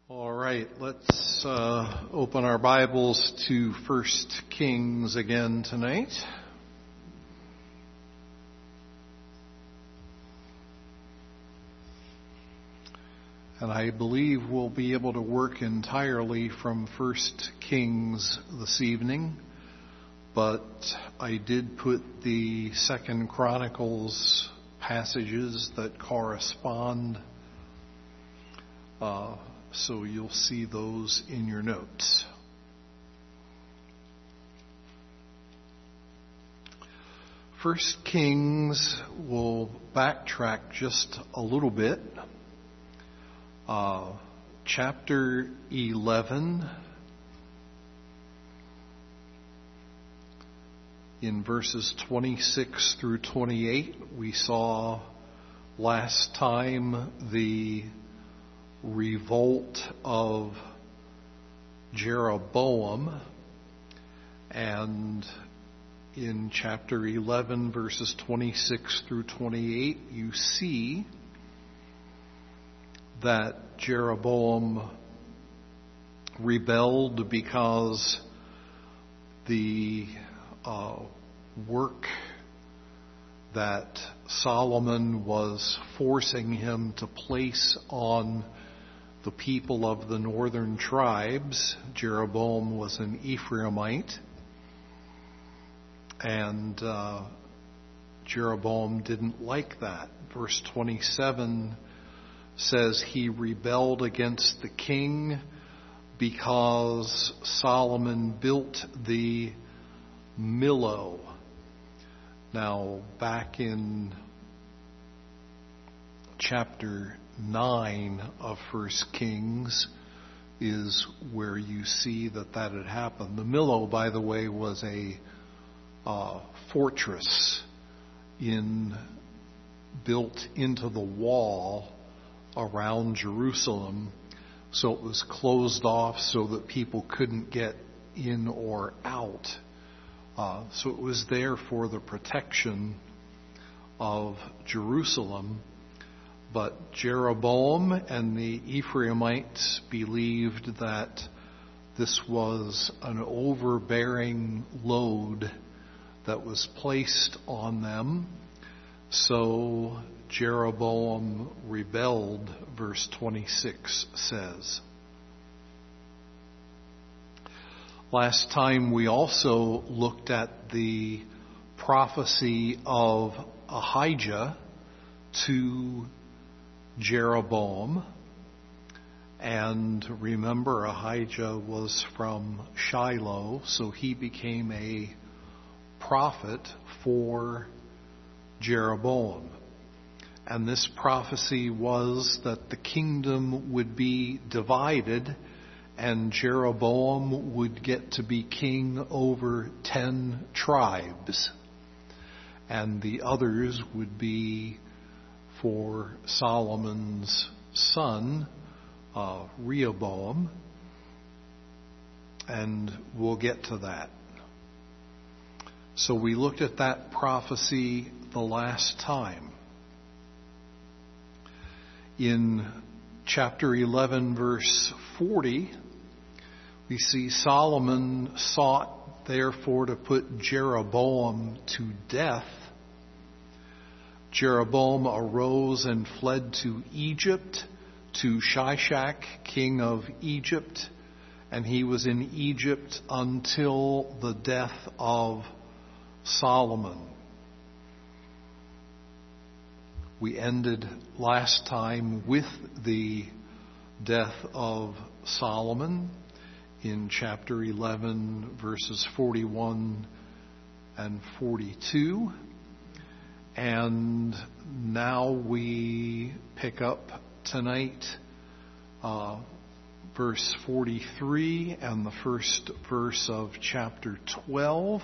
All right, let's open our Bibles to 1 Kings again tonight. And I believe we'll be able to work entirely from 1 Kings this evening, but I did put the 2 Chronicles passages that correspond, so you'll see those in your notes. First Kings, we'll backtrack just a little bit. Chapter 11, in verses 26 through 28, we saw last time the revolt of Jeroboam, and in chapter 11 verses 26 through 28 you see that Jeroboam rebelled because the work that Solomon was forcing him to place on the people of the northern tribes. Jeroboam was an Ephraimite, and Jeroboam didn't like that. Verse 27 says he rebelled against the king because Solomon built the Millo. Now, back in chapter 9 of 1 Kings is where you see that had happened. The Millo, by the way, was a fortress built into the wall around Jerusalem, so it was closed off so that people couldn't get in or out. So it was there for the protection of Jerusalem. But Jeroboam and the Ephraimites believed that this was an overbearing load that was placed on them. So Jeroboam rebelled, verse 26 says. Last time we also looked at the prophecy of Ahijah to Jeroboam. And remember, Ahijah was from Shiloh, so he became a prophet for Jeroboam. And this prophecy was that the kingdom would be divided and Jeroboam would get to be king over 10 tribes. And the others would be for Solomon's son, Rehoboam. And we'll get to that. So we looked at that prophecy the last time. In chapter 11, verse 40, we see Solomon sought therefore to put Jeroboam to death. Jeroboam arose and fled to Egypt, to Shishak, king of Egypt, and he was in Egypt until the death of Solomon. We ended last time with the death of Solomon in chapter 11, verses 41 and 42. And now we pick up tonight verse 43 and the first verse of chapter 12,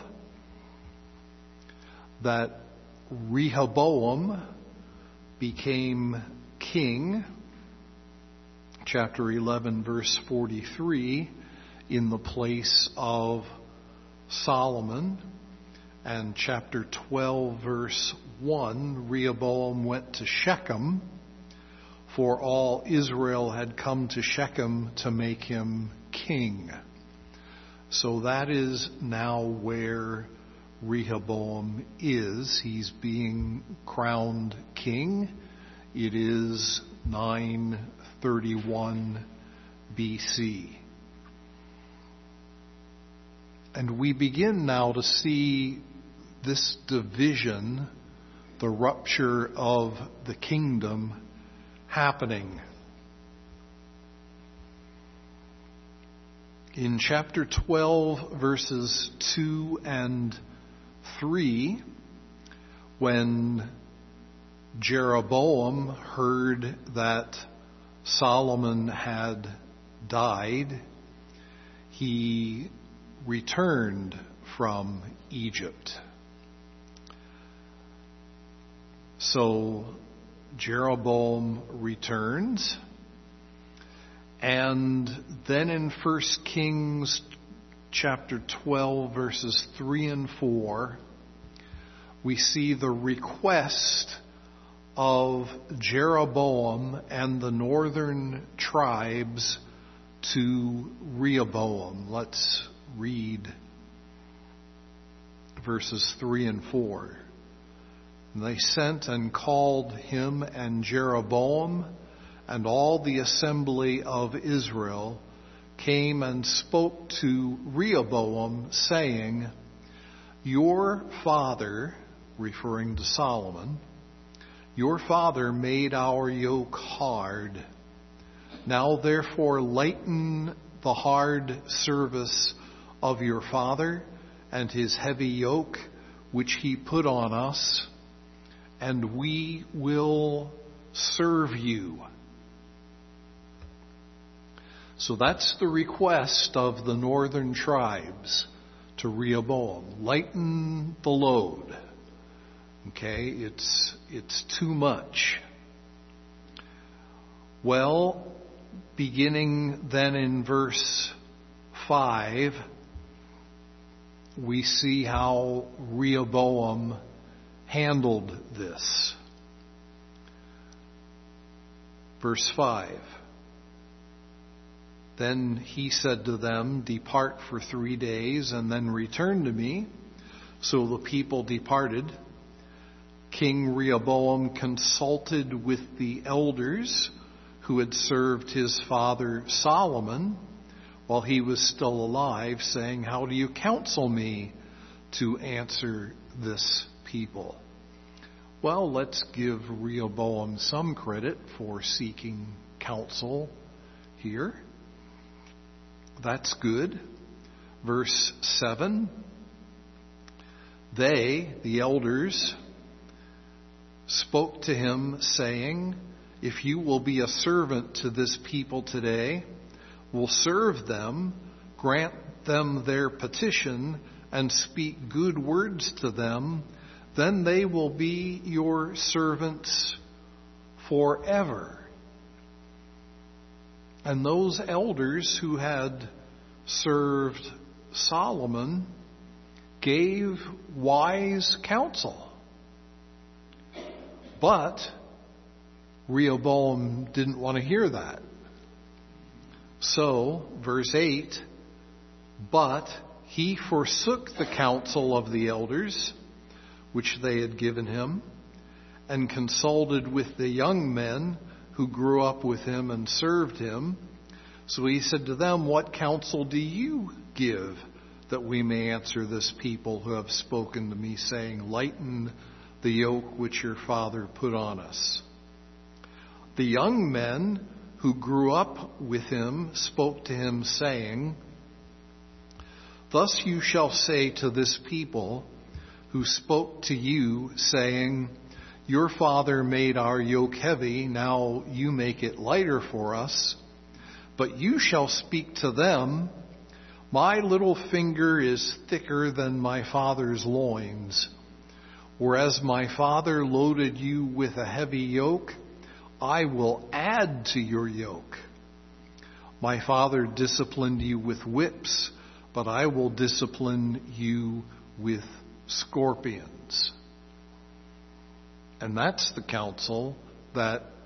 that Rehoboam became king, chapter 11, verse 43, in the place of Solomon. And chapter 12, verse 1, Rehoboam went to Shechem for all Israel had come to Shechem to make him king. So that is now where Rehoboam is. He's being crowned king. It is 931 BC. And we begin now to see this division, the rupture of the kingdom, happening. In chapter 12, verses 2 and 3, when Jeroboam heard that Solomon had died, he returned from Egypt. So Jeroboam returns, and then in 1 Kings chapter 12, verses 3 and 4, we see the request of Jeroboam and the northern tribes to Rehoboam. Let's read verses 3 and 4. And they sent and called him and Jeroboam, and all the assembly of Israel came and spoke to Rehoboam, saying, Your father, referring to Solomon, your father made our yoke hard. Now therefore lighten the hard service of your father and his heavy yoke, which he put on us, and we will serve you. So that's the request of the northern tribes to Rehoboam. Lighten the load. Okay, it's too much. Well, beginning then in verse 5, we see how Rehoboam handled this. Verse 5. Then he said to them, Depart for 3 days and then return to me. So the people departed. King Rehoboam consulted with the elders who had served his father Solomon while he was still alive, saying, How do you counsel me to answer this people? Well, let's give Rehoboam some credit for seeking counsel here. That's good. Verse 7. They, the elders, spoke to him, saying, If you will be a servant to this people today, will serve them, grant them their petition, and speak good words to them, then they will be your servants forever. And those elders who had served Solomon gave wise counsel. But Rehoboam didn't want to hear that. So, verse 8, But he forsook the counsel of the elders, which they had given him, and consulted with the young men who grew up with him and served him. So he said to them, What counsel do you give, that we may answer this people who have spoken to me, saying, Lighten the yoke which your father put on us? The young men who grew up with him spoke to him, saying, Thus you shall say to this people who spoke to you, saying, Your father made our yoke heavy, now you make it lighter for us. But you shall speak to them, My little finger is thicker than my father's loins. Whereas my father loaded you with a heavy yoke, I will add to your yoke. My father disciplined you with whips, but I will discipline you with scorpions. And that's the counsel that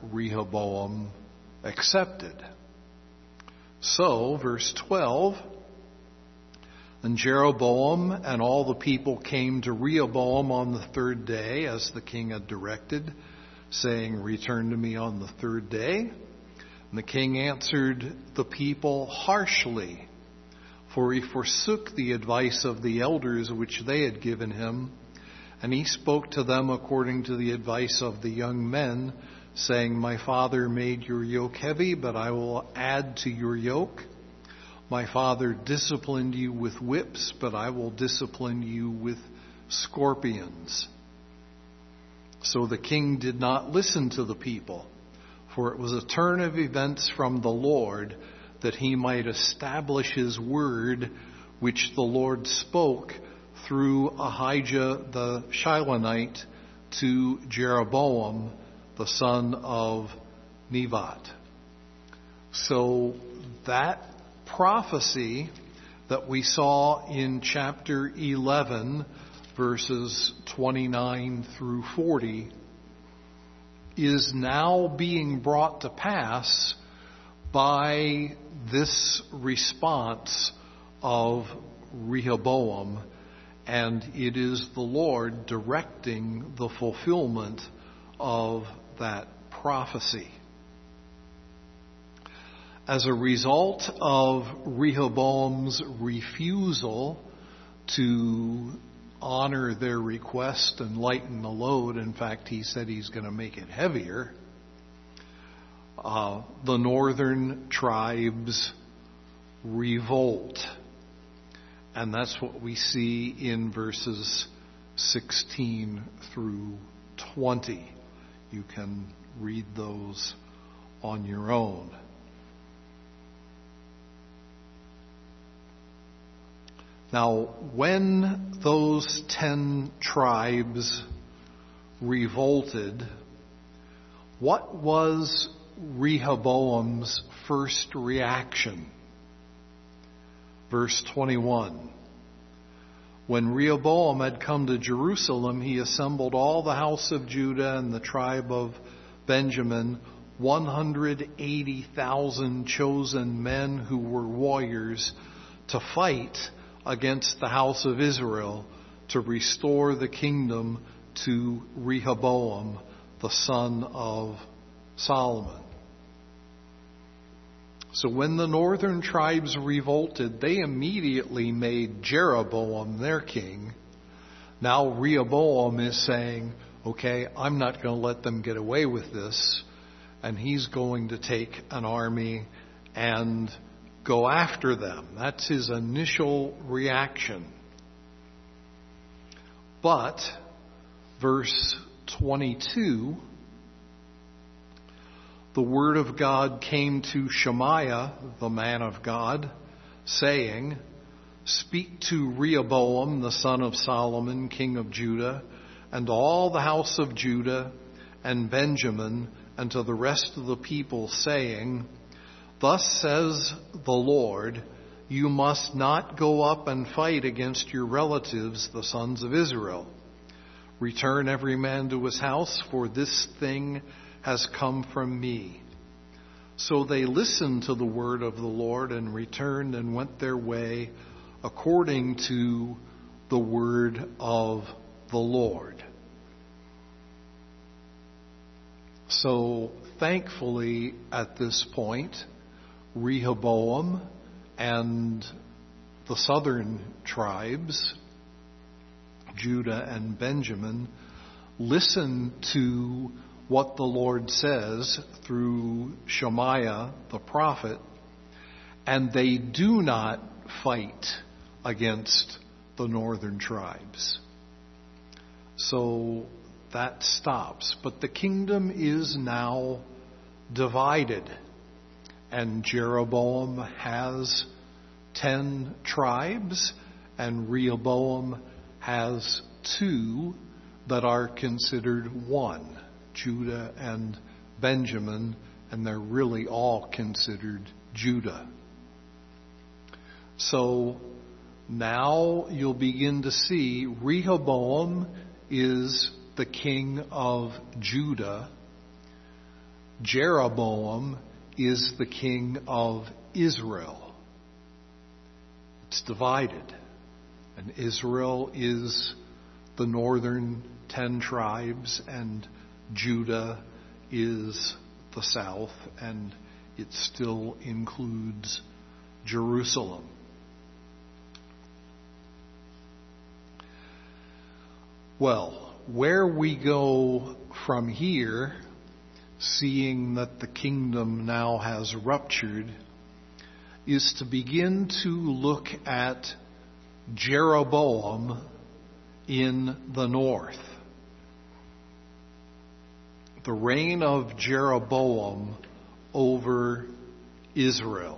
Rehoboam accepted. So, verse 12, and Jeroboam and all the people came to Rehoboam on the third day, as the king had directed, saying, return to me on the third day. And the king answered the people harshly, for he forsook the advice of the elders which they had given him, and he spoke to them according to the advice of the young men, saying, my father made your yoke heavy, but I will add to your yoke. My father disciplined you with whips, but I will discipline you with scorpions. So the king did not listen to the people, for it was a turn of events from the Lord, that he might establish his word, which the Lord spoke through Ahijah the Shilonite to Jeroboam, the son of Nevat. So that prophecy that we saw in chapter 11, verses 29 through 40, is now being brought to pass by this response of Rehoboam, and it is the Lord directing the fulfillment of that prophecy. As a result of Rehoboam's refusal to honor their request and lighten the load, in fact, he said he's going to make it heavier, the northern tribes revolt. And that's what we see in verses 16 through 20. You can read those on your own. Now, when those 10 tribes revolted, what was Rehoboam's first reaction? Verse 21. When Rehoboam had come to Jerusalem, he assembled all the house of Judah and the tribe of Benjamin, 180,000 chosen men who were warriors, to fight against the house of Israel, to restore the kingdom to Rehoboam, the son of Solomon. So when the northern tribes revolted, they immediately made Jeroboam their king. Now Rehoboam is saying, okay, I'm not going to let them get away with this. And he's going to take an army and go after them. That's his initial reaction. But, verse 22, the word of God came to Shemaiah, the man of God, saying, speak to Rehoboam, the son of Solomon, king of Judah, and all the house of Judah and Benjamin, and to the rest of the people, saying, thus says the Lord, you must not go up and fight against your relatives, the sons of Israel. Return every man to his house, for this thing has come from me. So they listened to the word of the Lord and returned and went their way according to the word of the Lord. So thankfully at this point, Rehoboam and the southern tribes, Judah and Benjamin, listen to what the Lord says through Shemaiah the prophet, and they do not fight against the northern tribes. So that stops. But the kingdom is now divided, and Jeroboam has 10 tribes, and Rehoboam has 2 that are considered one, Judah and Benjamin, and they're really all considered Judah. So now you'll begin to see Rehoboam is the king of Judah, Jeroboam is the king of Israel. It's divided. And Israel is the northern 10 tribes, and Judah is the south, and it still includes Jerusalem. Well, where we go from here, seeing that the kingdom now has ruptured, is to begin to look at Jeroboam in the north. The reign of Jeroboam over Israel.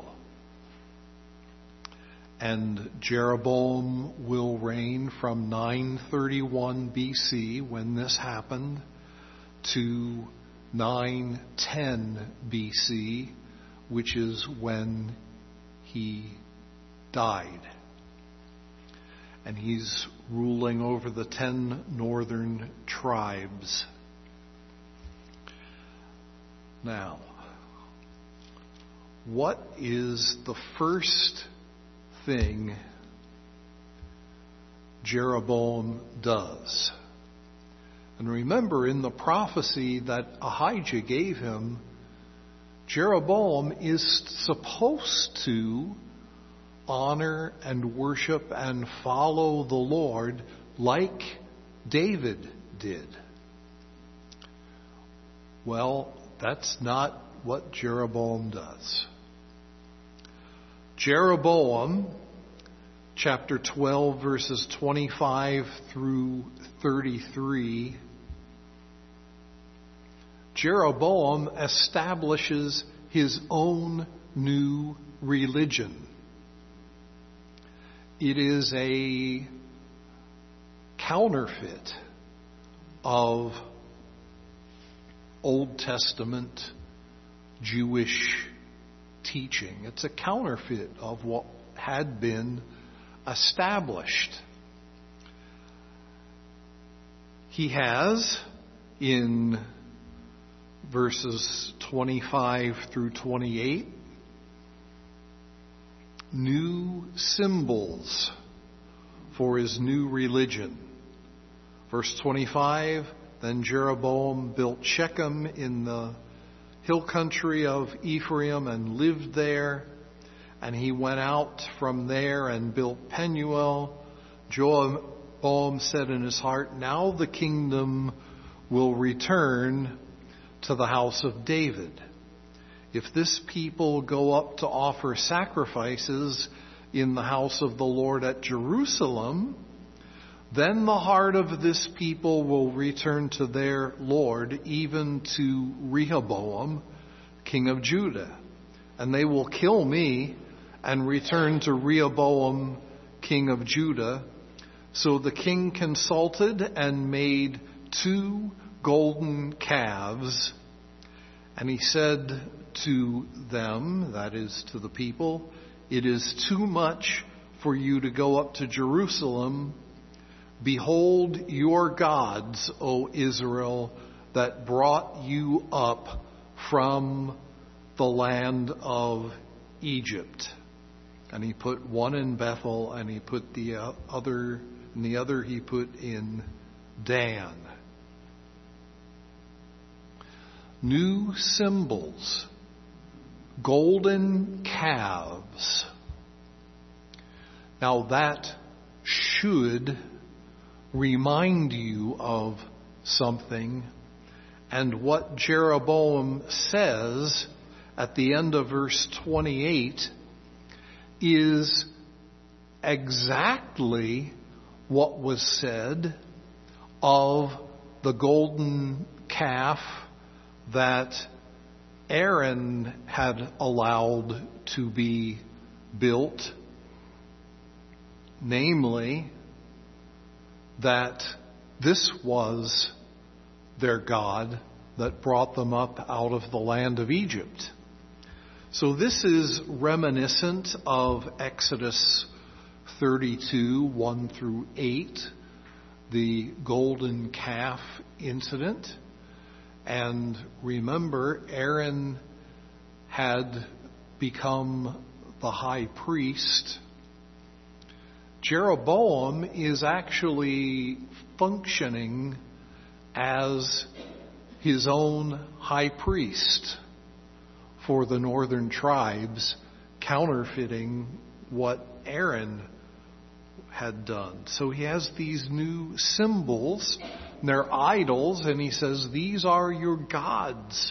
And Jeroboam will reign from 931 BC, when this happened, to 910 BC, which is when he died. And he's ruling over the 10 northern tribes. Now, what is the first thing Jeroboam does? And remember, in the prophecy that Ahijah gave him, Jeroboam is supposed to honor and worship and follow the Lord like David did. Well, that's not what Jeroboam does. Jeroboam, chapter 12, verses 25 through 33, Jeroboam establishes his own new religion. It is a counterfeit of Old Testament Jewish teaching. It's a counterfeit of what had been established. He has, in verses 25 through 28, new symbols for his new religion. Verse 25, then Jeroboam built Shechem in the hill country of Ephraim and lived there. And he went out from there and built Penuel. Jeroboam said in his heart, now the kingdom will return to the house of David. If this people go up to offer sacrifices in the house of the Lord at Jerusalem, then the heart of this people will return to their Lord, even to Rehoboam, king of Judah. And they will kill me and return to Rehoboam, king of Judah. So the king consulted and made 2 golden calves. And he said to them, that is to the people, it is too much for you to go up to Jerusalem. Behold your gods, O Israel, that brought you up from the land of Egypt. And he put one in Bethel, and he put the other he put in Dan. New symbols, golden calves. Now that should remind you of something, and what Jeroboam says at the end of verse 28 is exactly what was said of the golden calf that Aaron had allowed to be built, namely that this was their God that brought them up out of the land of Egypt. So this is reminiscent of Exodus 32, 1 through 8, the golden calf incident. And remember, Aaron had become the high priest. Jeroboam is actually functioning as his own high priest for the northern tribes, counterfeiting what Aaron had done. So he has these new symbols, and they're idols, and he says, these are your gods.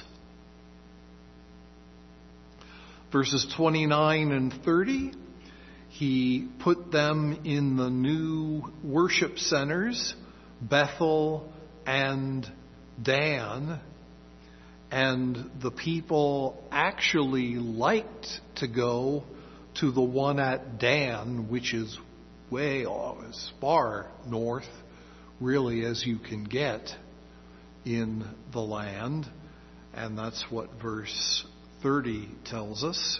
Verses 29 and 30, he put them in the new worship centers, Bethel and Dan, and the people actually liked to go to the one at Dan, which is way as far north, really, as you can get in the land. And that's what verse 30 tells us.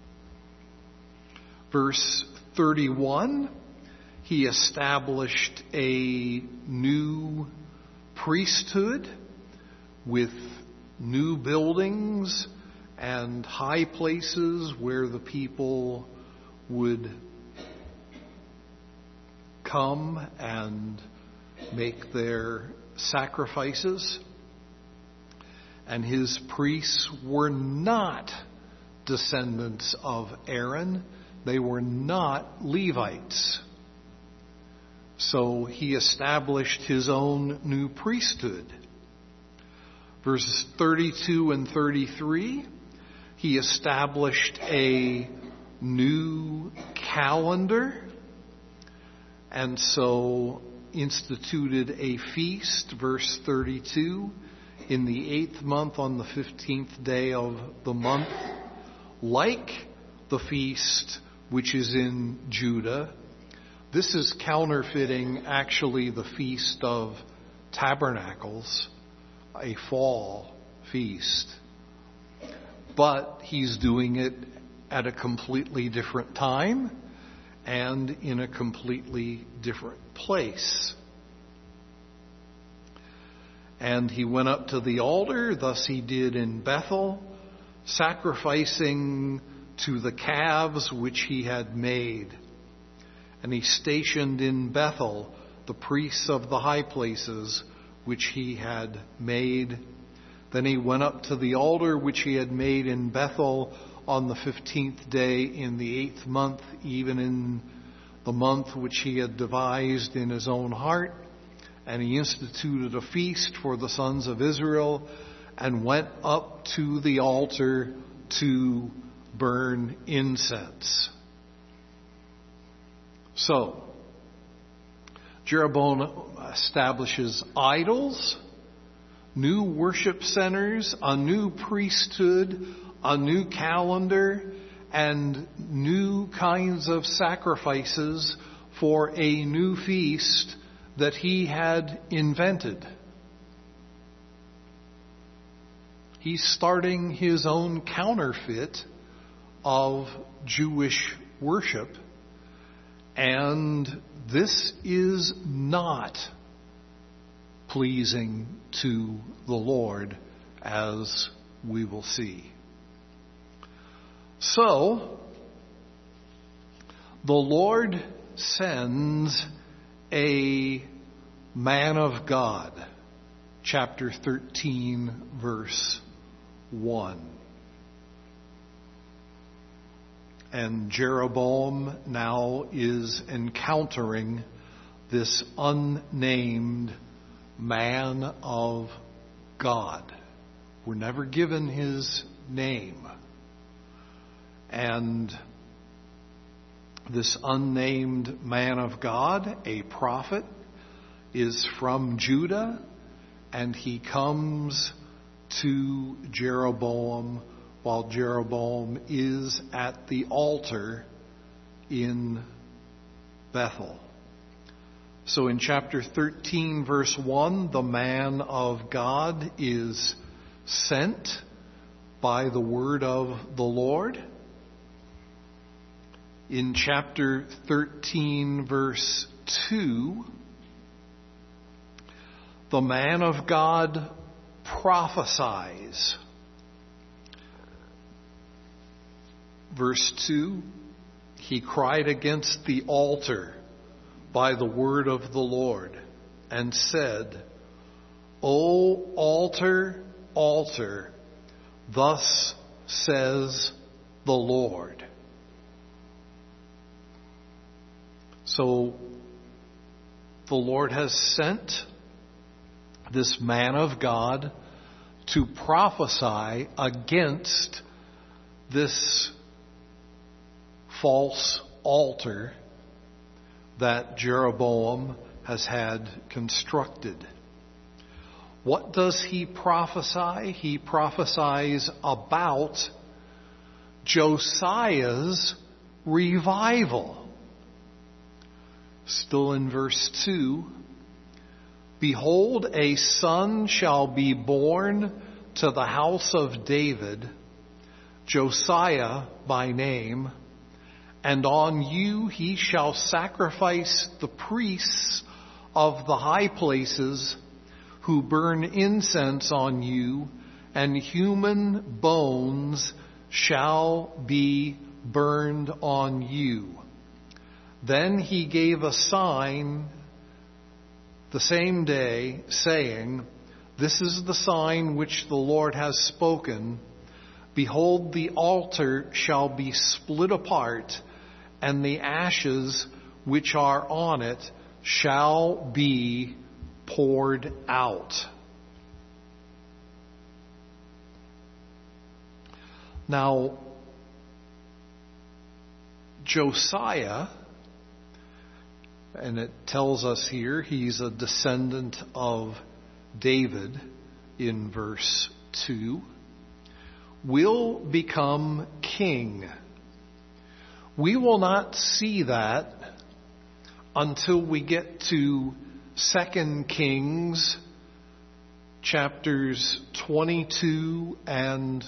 Verse 31, he established a new priesthood with new buildings and high places where the people would come and make their sacrifices. And his priests were not descendants of Aaron. They were not Levites. So he established his own new priesthood. Verses 32 and 33, he established a new calendar, and so instituted a feast, verse 32, in the 8th month on the 15th day of the month, like the feast which is in Judah. This is counterfeiting actually the Feast of Tabernacles, a fall feast. But he's doing it at a completely different time and in a completely different place. And he went up to the altar, thus he did in Bethel, sacrificing to the calves which he had made. And he stationed in Bethel the priests of the high places which he had made. Then he went up to the altar which he had made in Bethel on the 15th day in the 8th month, even in the month which he had devised in his own heart. And he instituted a feast for the sons of Israel and went up to the altar to burn incense. So, Jeroboam establishes idols, new worship centers, a new priesthood, a new calendar, and new kinds of sacrifices for a new feast that he had invented. He's starting his own counterfeit of Jewish worship, and this is not pleasing to the Lord, as we will see. So, the Lord sends a man of God, chapter 13, verse 1. And Jeroboam now is encountering this unnamed man of God. We're never given his name. And this unnamed man of God, a prophet, is from Judah, and he comes to Jeroboam while Jeroboam is at the altar in Bethel. So in chapter 13, verse 1, the man of God is sent by the word of the Lord. In chapter 13, verse 2, the man of God prophesies. Verse 2, he cried against the altar by the word of the Lord and said, O altar, altar, thus says the Lord. So the Lord has sent this man of God to prophesy against this false altar that Jeroboam has had constructed. What does he prophesy? He prophesies about Josiah's revival. Still in verse 2, behold, a son shall be born to the house of David, Josiah by name, and on you he shall sacrifice the priests of the high places who burn incense on you, and human bones shall be burned on you. Then he gave a sign the same day, saying, this is the sign which the Lord has spoken. Behold, the altar shall be split apart, and the ashes which are on it shall be poured out. Now, Josiah, and it tells us here he's a descendant of David in verse 2, will become king. We will not see that until we get to 2 Kings chapters 22 and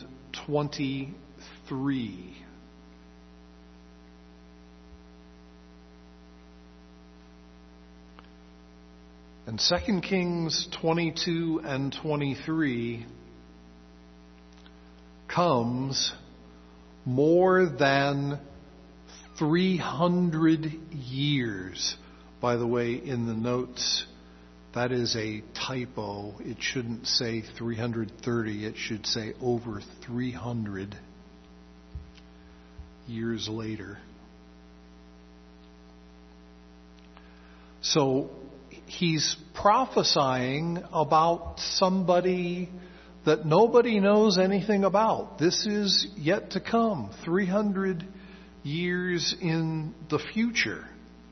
23. And 2 Kings 22 and 23 comes more than 300 years. By the way, in the notes, that is a typo. It shouldn't say 330. It should say over 300 years later. So he's prophesying about somebody that nobody knows anything about. This is yet to come, 300 years in the future.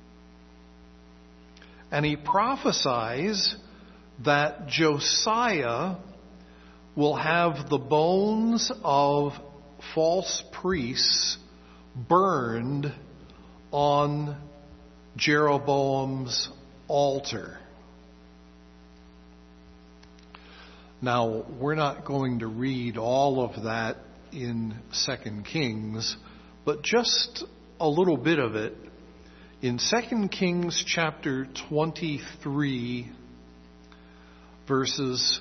And he prophesies that Josiah will have the bones of false priests burned on Jeroboam's altar. Now, we're not going to read all of that in 2 Kings, but just a little bit of it. In 2 Kings chapter 23, verses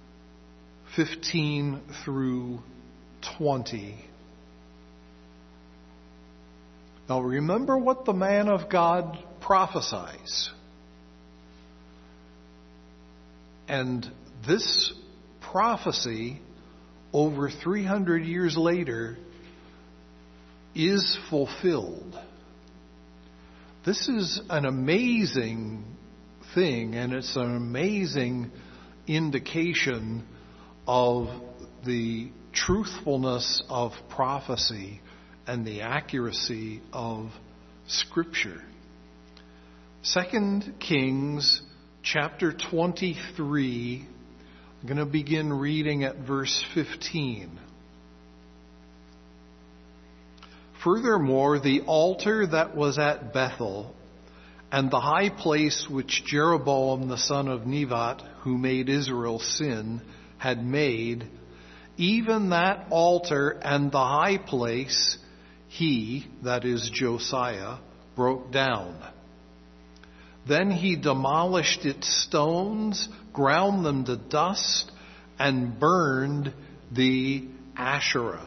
15 through 20. Now remember what the man of God prophesies. And this prophecy, over 300 years later, is fulfilled. This is an amazing thing, and it's an amazing indication of the truthfulness of prophecy and the accuracy of Scripture. 2 Kings chapter 23, I'm going to begin reading at verse 15. Furthermore, the altar that was at Bethel, and the high place which Jeroboam the son of Nebat, who made Israel sin, had made, even that altar and the high place, he, that is Josiah, broke down. Then he demolished its stones, ground them to dust, and burned the Asherah,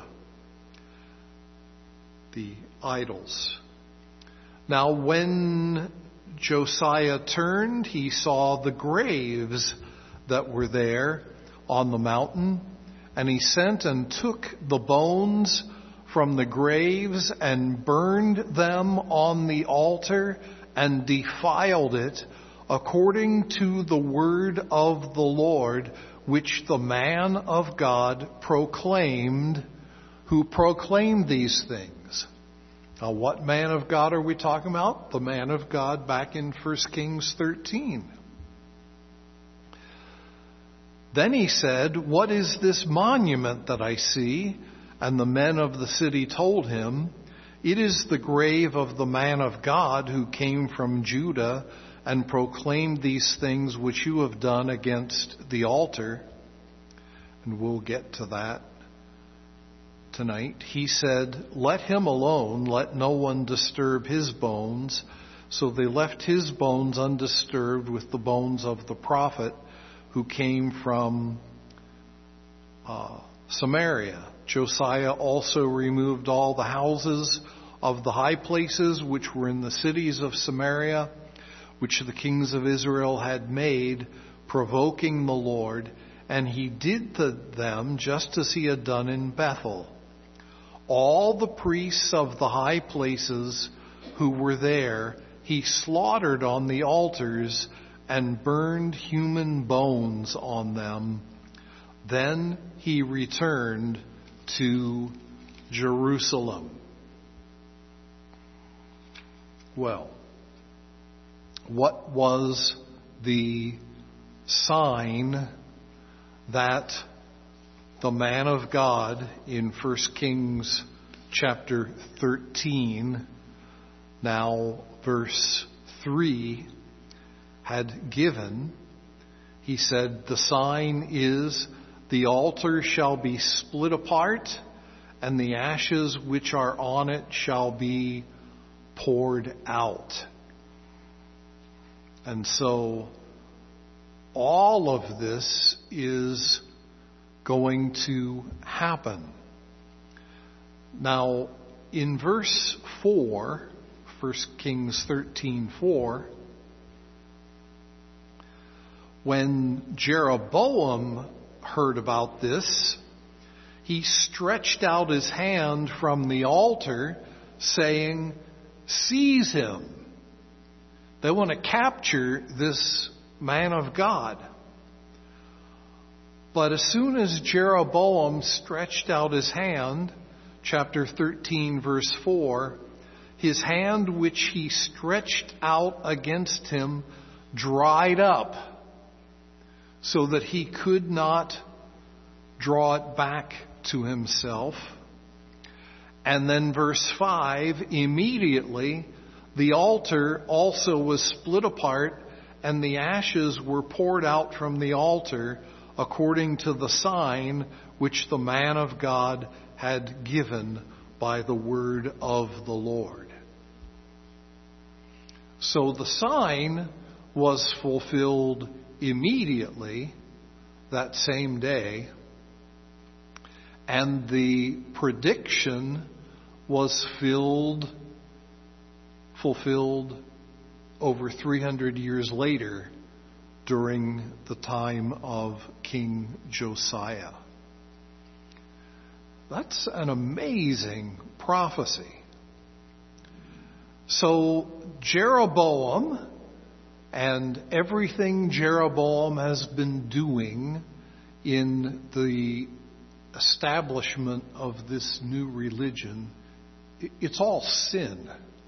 the idols. Now when Josiah turned, he saw the graves that were there on the mountain, and he sent and took the bones from the graves and burned them on the altar and defiled it according to the word of the Lord, which the man of God proclaimed, who proclaimed these things. Now, what man of God are we talking about? The man of God back in 1 Kings 13. Then he said, "What is this monument that I see?" And the men of the city told him, "It is the grave of the man of God who came from Judah and proclaimed these things which you have done against the altar." And we'll get to that tonight. He said, "Let him alone, let no one disturb his bones." So they left his bones undisturbed with the bones of the prophet who came from Samaria. Josiah also removed all the houses of the high places which were in the cities of Samaria, which the kings of Israel had made, provoking the Lord, and he did to them just as he had done in Bethel. All the priests of the high places who were there, he slaughtered on the altars and burned human bones on them. Then he returned to Jerusalem. Well, what was the sign that the man of God in 1 Kings chapter 13, now verse 3, had given? He said, "The sign is the altar shall be split apart, and the ashes which are on it shall be poured out." And so all of this is going to happen. Now, in verse 4, 1 Kings 13:4, when Jeroboam heard about this, he stretched out his hand from the altar, saying, "Seize him." They want to capture this man of God. But as soon as Jeroboam stretched out his hand, chapter 13, verse 4, his hand which he stretched out against him dried up, so that he could not draw it back to himself. And then verse 5, immediately the altar also was split apart, and the ashes were poured out from the altar, according to the sign which the man of God had given by the word of the Lord. So the sign was fulfilled immediately that same day, and the prediction was fulfilled over 300 years later during the time of King Josiah. That's an amazing prophecy. So Jeroboam and everything Jeroboam has been doing in the establishment of this new religion, it's all sin.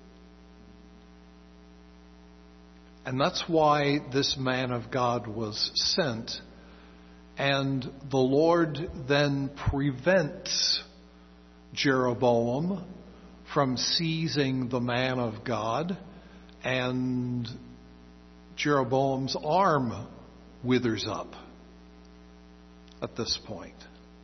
And that's why this man of God was sent. And the Lord then prevents Jeroboam from seizing the man of God, and Jeroboam's arm withers up at this point.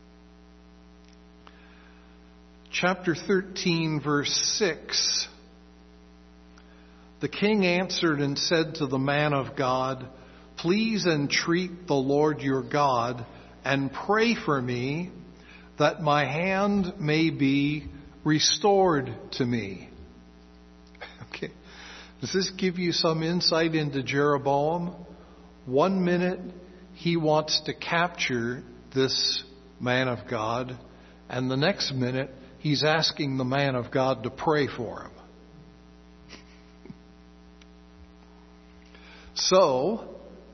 Chapter 13, verse 6. The king answered and said to the man of God, "Please entreat the Lord your God and pray for me, that my hand may be restored to me. Okay. Does this give you some insight into Jeroboam? 1 minute he wants to capture this man of God, and the next minute he's asking the man of God to pray for him. So,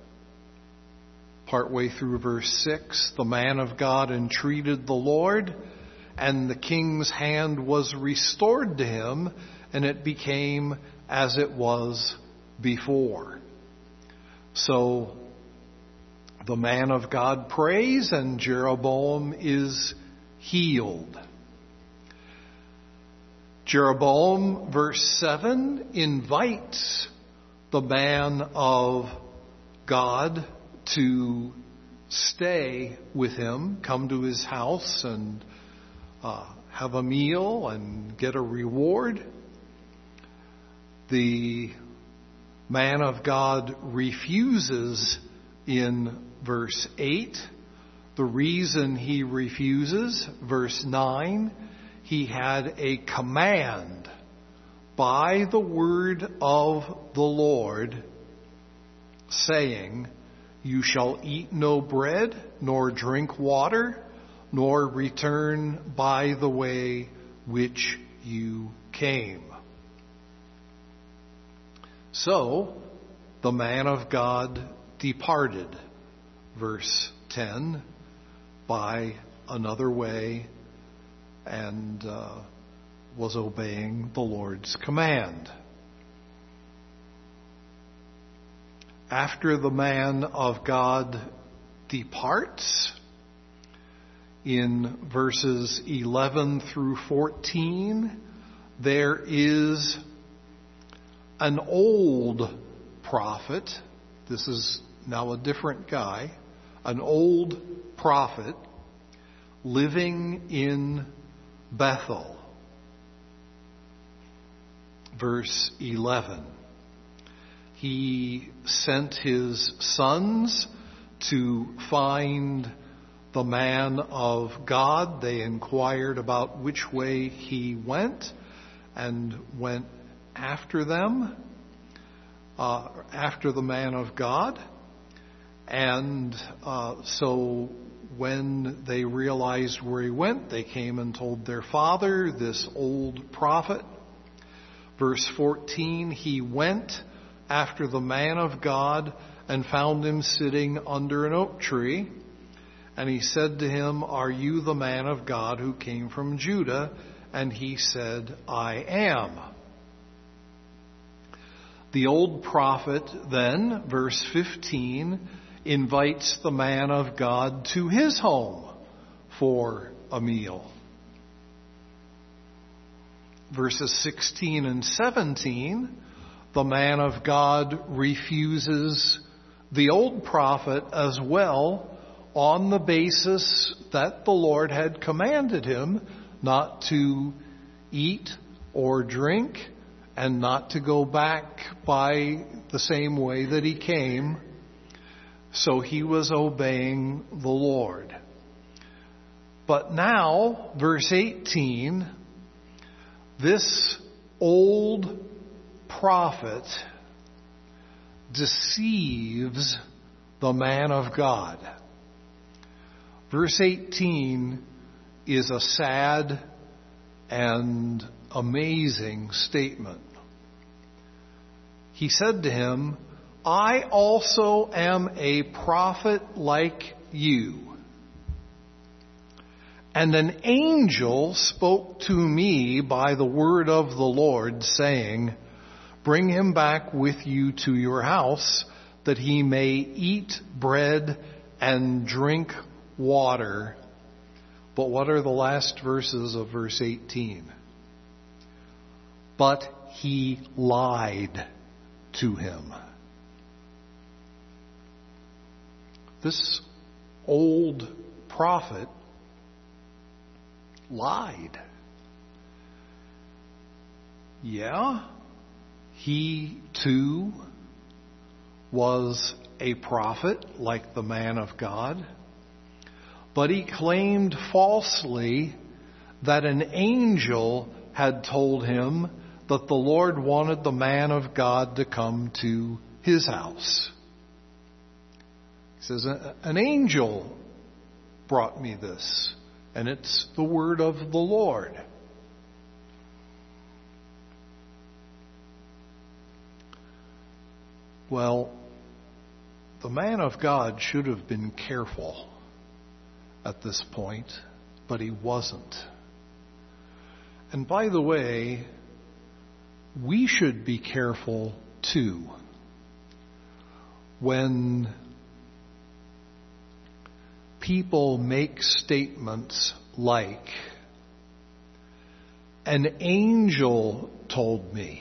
partway through verse 6, the man of God entreated the Lord, and the king's hand was restored to him, and it became as it was before. So, the man of God prays, and Jeroboam is healed. Jeroboam, verse 7, invites the man of God to stay with him, come to his house and have a meal and get a reward. The man of God refuses in verse 8. The reason he refuses, verse 9, he had a command by the word of the Lord, saying, "You shall eat no bread, nor drink water, nor return by the way which you came." So, the man of God departed, verse 10, by another way, and was obeying the Lord's command. After the man of God departs, in verses 11 through 14, there is an old prophet. This is now a different guy, an old prophet living in Bethel. Verse 11. He sent his sons to find the man of God. They inquired about which way he went and went after them, after the man of God. And so when they realized where he went, they came and told their father, this old prophet. Verse 14, he went after the man of God and found him sitting under an oak tree. And he said to him, "Are you the man of God who came from Judah?" And he said, "I am." The old prophet then, verse 15, invites the man of God to his home for a meal. Verses 16 and 17, the man of God refuses the old prophet as well, on the basis that the Lord had commanded him not to eat or drink and not to go back by the same way that he came. So he was obeying the Lord. But now, verse 18, this old prophet deceives the man of God. Verse 18 is a sad and amazing statement. He said to him, "I also am a prophet like you. And an angel spoke to me by the word of the Lord, saying, 'Bring him back with you to your house, that he may eat bread and drink water.'" But what are the last verses of verse 18? "But he lied to him." This old prophet lied. Yeah, he too was a prophet like the man of God. but he claimed falsely that an angel had told him that the Lord wanted the man of God to come to his house. He says, an angel brought me this, and it's the word of the Lord. Well, the man of God should have been careful at this point, but he wasn't. And by the way, we should be careful too when people make statements like, an angel told me.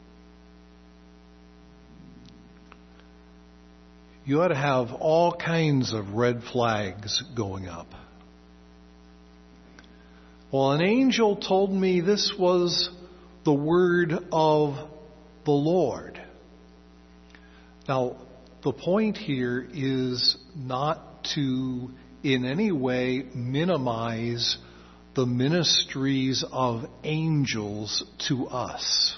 You ought to have all kinds of red flags going up. Well, an angel told me this was the word of the Lord. Now, the point here is not to in any way minimize the ministries of angels to us.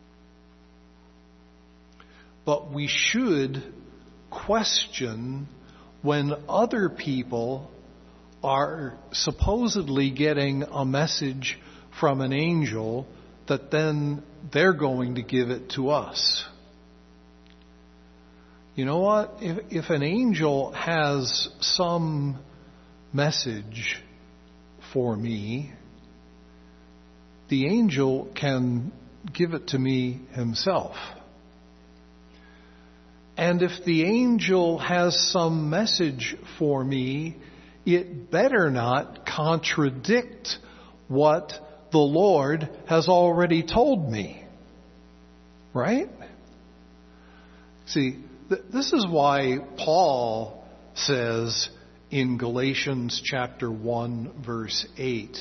But we should question when other people are supposedly getting a message from an angel that then they're going to give it to us. You know what? If an angel has some message for me, the angel can give it to me himself. And if the angel has some message for me, it better not contradict what the Lord has already told me. Right? See, this is why Paul says in Galatians chapter 1, verse 8,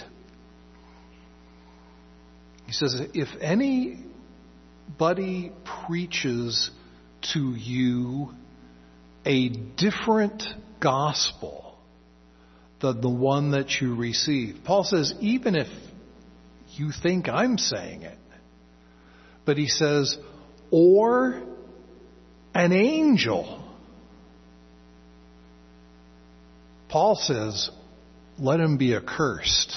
he says, if anybody preaches to you a different gospel than the one that you received. Paul says, even if you think I'm saying it, but he says, or an angel. Paul says, let him be accursed.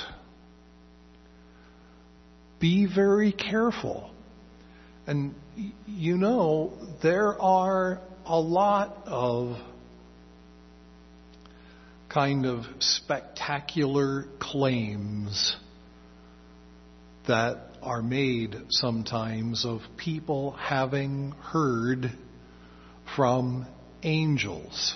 Be very careful. And you know, there are a lot of kind of spectacular claims that are made sometimes of people having heard from angels.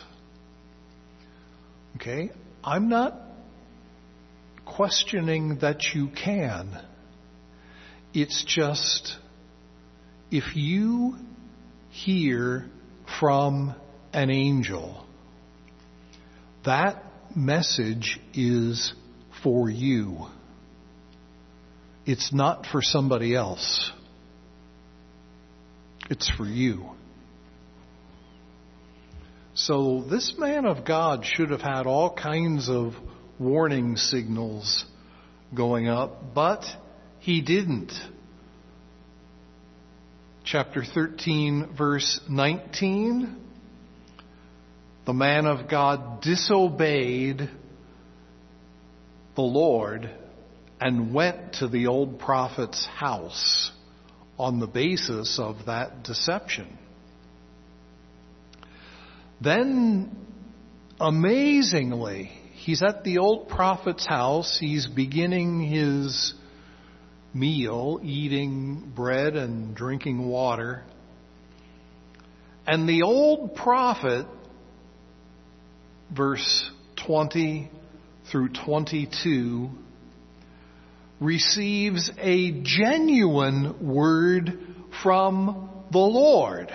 Okay? I'm not questioning that you can. It's just, if you hear from an angel, that message is for you. It's not for somebody else. It's for you. So this man of God should have had all kinds of warning signals going up, but he didn't. Chapter 13, verse 19. The man of God disobeyed the Lord and went to the old prophet's house on the basis of that deception. Then, amazingly, he's at the old prophet's house. He's beginning his meal, eating bread and drinking water. And the old prophet, verse 20 through 22, receives a genuine word from the Lord,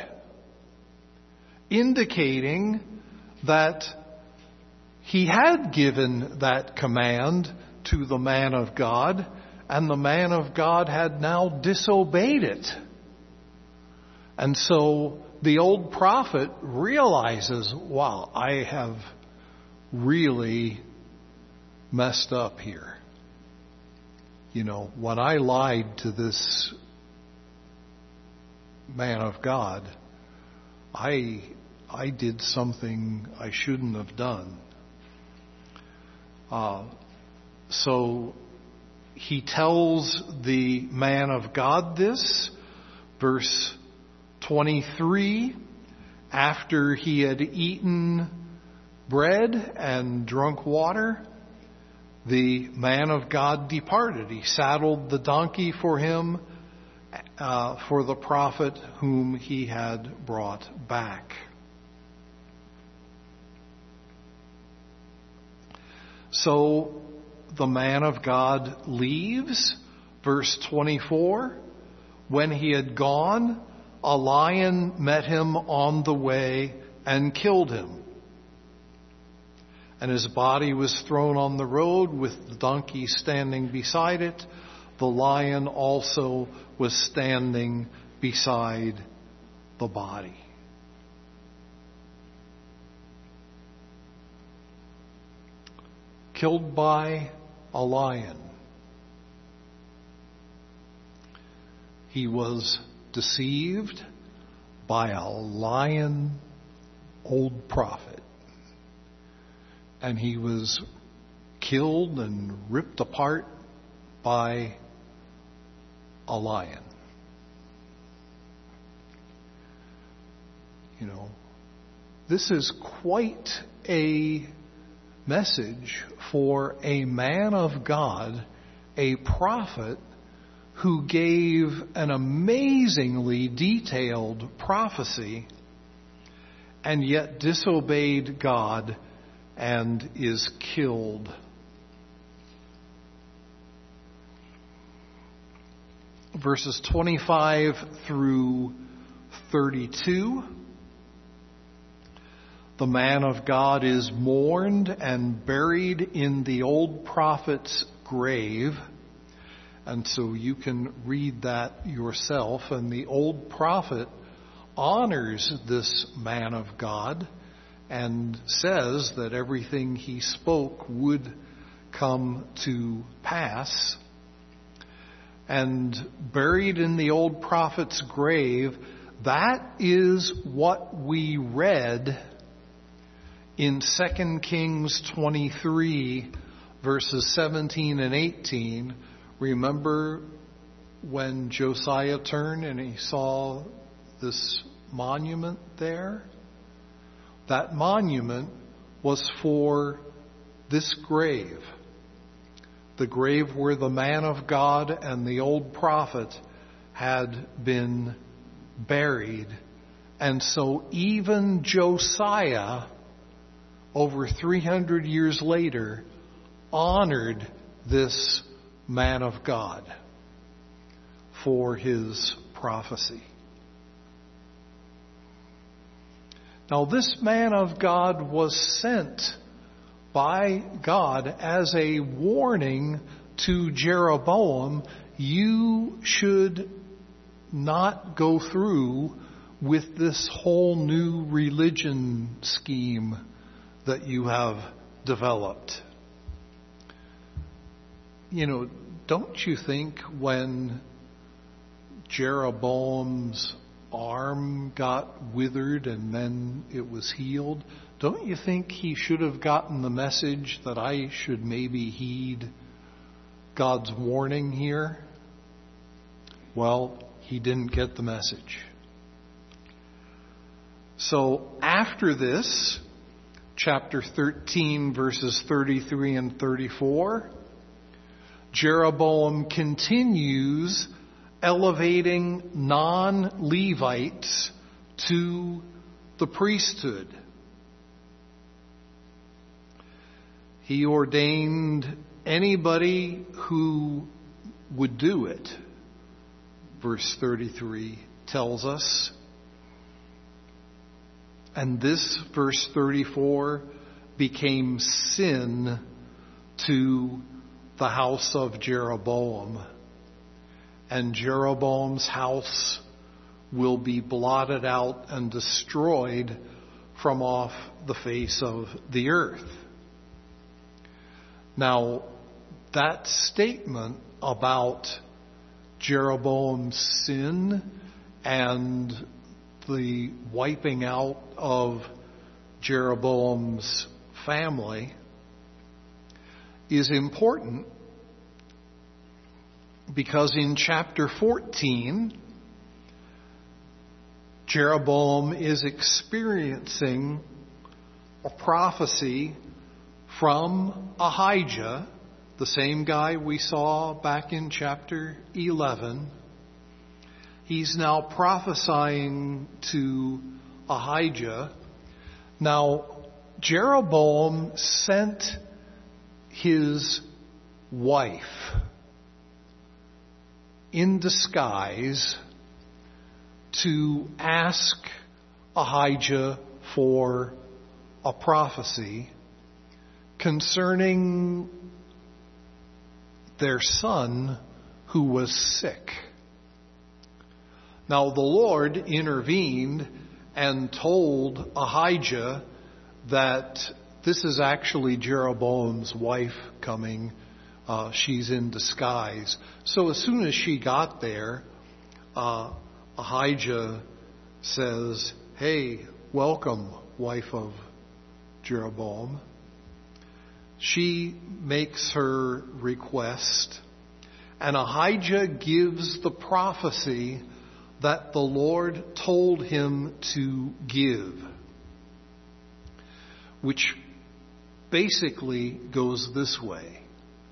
indicating that he had given that command to the man of God, and the man of God had now disobeyed it. And so the old prophet realizes, wow, I have really messed up here. You know, when I lied to this man of God, I did something I shouldn't have done. So he tells the man of God this, verse 23, after he had eaten bread and drunk water, the man of God departed. He saddled the donkey for him, for the prophet whom he had brought back. So the man of God leaves. Verse 24, when he had gone, a lion met him on the way and killed him. And his body was thrown on the road with the donkey standing beside it. The lion also was standing beside the body. Killed by a lion. He was deceived by a lion old prophet. And he was killed and ripped apart by a lion. You know, this is quite a message for a man of God, a prophet, who gave an amazingly detailed prophecy and yet disobeyed God and is killed. Verses 25 through 32. The man of God is mourned and buried in the old prophet's grave. And so you can read that yourself. And the old prophet honors this man of God and says that everything he spoke would come to pass. And buried in the old prophet's grave, that is what we read in 2 Kings 23, verses 17 and 18. Remember when Josiah turned and he saw this monument there? That monument was for this grave. The grave where the man of God and the old prophet had been buried. And so even Josiah, over 300 years later, honored this man of God for his prophecy. Now, this man of God was sent by God as a warning to Jeroboam. You should not go through with this whole new religion scheme that you have developed. You know, don't you think when Jeroboam's arm got withered and then it was healed, don't you think he should have gotten the message that I should maybe heed God's warning here? Well, he didn't get the message. So after this, chapter 13, verses 33 and 34, Jeroboam continues elevating non-Levites to the priesthood. He ordained anybody who would do it, verse 33 tells us. And this, verse 34, became sin to the house of Jeroboam. And Jeroboam's house will be blotted out and destroyed from off the face of the earth. Now, that statement about Jeroboam's sin and the wiping out of Jeroboam's family is important because in chapter 14, Jeroboam is experiencing a prophecy from Ahijah, the same guy we saw back in chapter 11. He's now prophesying to Ahijah. Now, Jeroboam sent his wife in disguise to ask Ahijah for a prophecy concerning their son who was sick. Now the Lord intervened and told Ahijah that this is actually Jeroboam's wife coming. She's in disguise. So as soon as she got there, Ahijah says, "Hey, welcome, wife of Jeroboam." She makes her request, and Ahijah gives the prophecy that the Lord told him to give, which basically goes this way: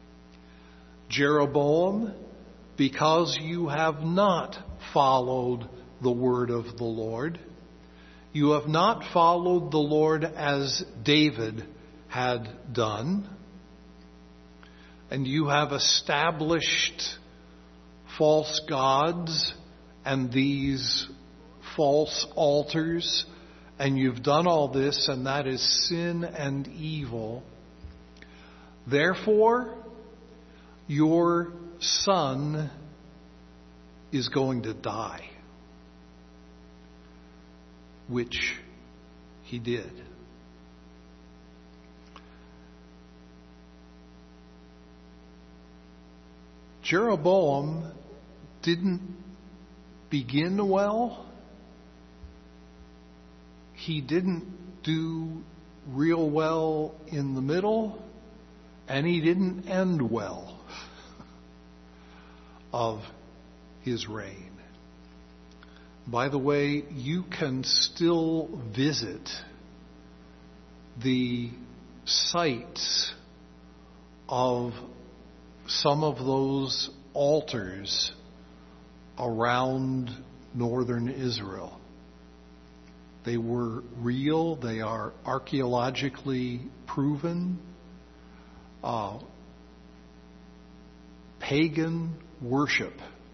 Jeroboam, because you have not followed the word of the Lord, you have not followed the Lord as David had done, and you have established false gods and these false altars, and you've done all this, and that is sin and evil. Therefore, your son is going to die, which he did. Jeroboam didn't begin well. He didn't do real well in the middle, and he didn't end well of his reign. By the way, you can still visit the sites of some of those altars around northern Israel. They were real. They are archaeologically proven. Pagan worship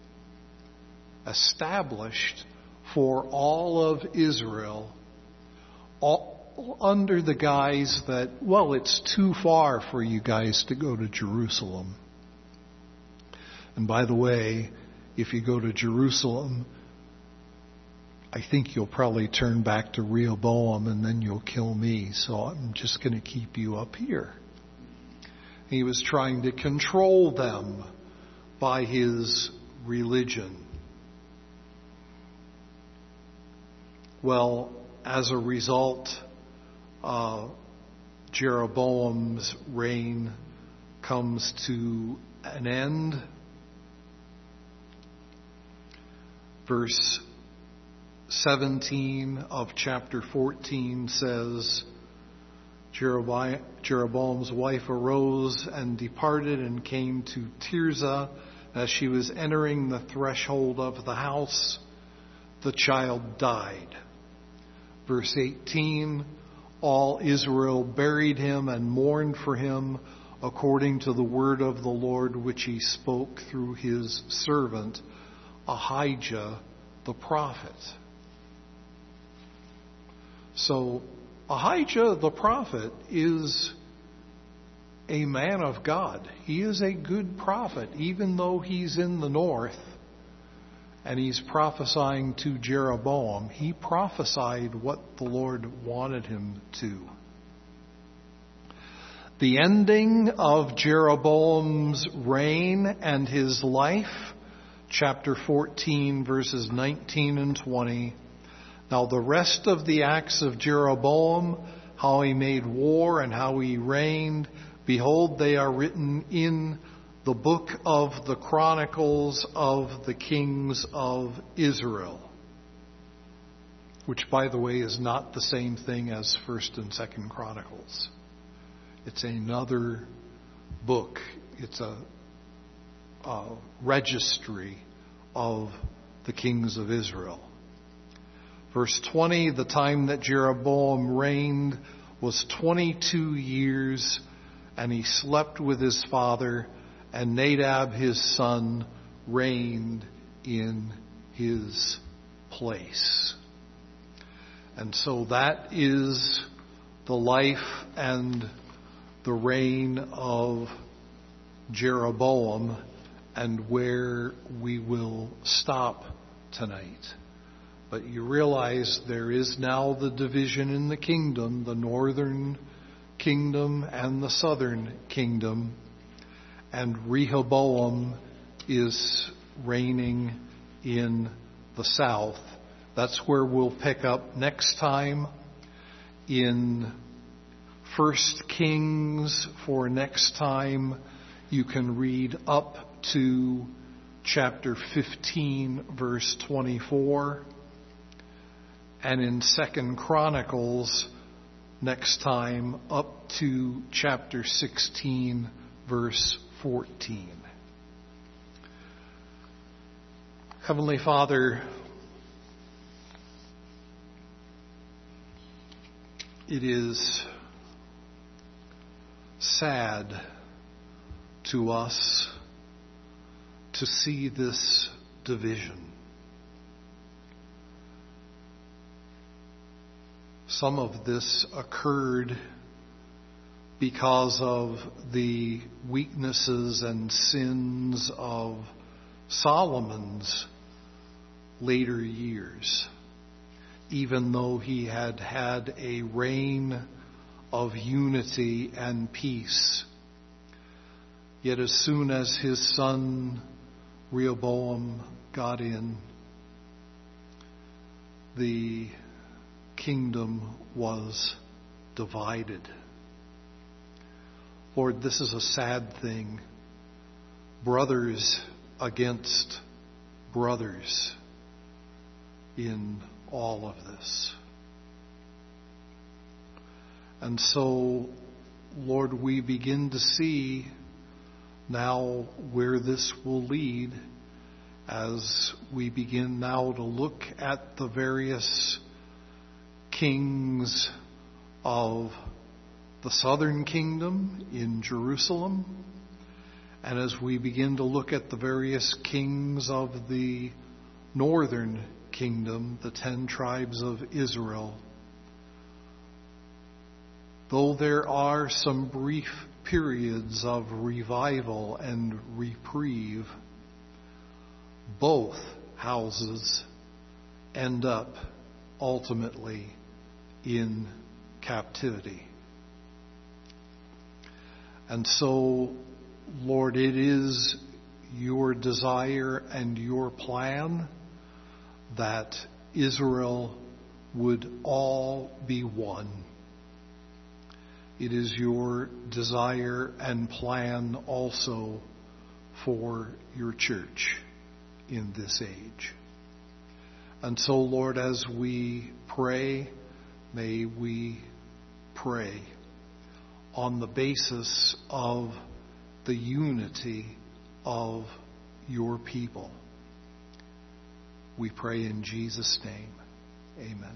established for all of Israel, all under the guise that, well, it's too far for you guys to go to Jerusalem. And by the way, if you go to Jerusalem, I think you'll probably turn back to Rehoboam and then you'll kill me. So I'm just going to keep you up here. He was trying to control them by his religion. Well, as a result, Jeroboam's reign comes to an end. Verse 17 of chapter 14 says, Jeroboam's wife arose and departed and came to Tirzah. As she was entering the threshold of the house, the child died. Verse 18, all Israel buried him and mourned for him according to the word of the Lord which he spoke through his servant Ahijah the prophet. So Ahijah the prophet is a man of God. He is a good prophet, even though he's in the north and he's prophesying to Jeroboam. He prophesied what the Lord wanted him to. The ending of Jeroboam's reign and his life, chapter 14, verses 19 and 20. Now the rest of the acts of Jeroboam, how he made war and how he reigned, behold, they are written in the book of the Chronicles of the kings of Israel. Which, by the way, is not the same thing as 1st and 2nd Chronicles. It's another book. It's a registry of the kings of Israel. Verse 20, the time that Jeroboam reigned was 22 years, and he slept with his father, and Nadab his son reigned in his place. And so that is the life and the reign of Jeroboam, and where we will stop tonight. But you realize there is now the division in the kingdom, the northern kingdom and the southern kingdom, and Rehoboam is reigning in the south. That's where we'll pick up next time. In 1 Kings for next time, you can read up to chapter 15, verse 24. And in 2 Chronicles next time, up to chapter 16, verse 14. Heavenly Father, it is sad to us to see this division. Some of this occurred because of the weaknesses and sins of Solomon's later years, even though he had had a reign of unity and peace. Yet as soon as his son Rehoboam got in, the kingdom was divided. Lord, this is a sad thing. Brothers against brothers in all of this. And so, Lord, we begin to see now where this will lead as we begin now to look at the various kings of the southern kingdom in Jerusalem, and as we begin to look at the various kings of the northern kingdom, the 10 tribes of Israel. Though there are some brief periods of revival and reprieve, both houses end up ultimately in captivity. And so, Lord, it is your desire and your plan that Israel would all be one. It is your desire and plan also for your church in this age. And so, Lord, as we pray, may we pray on the basis of the unity of your people. We pray in Jesus' name. Amen.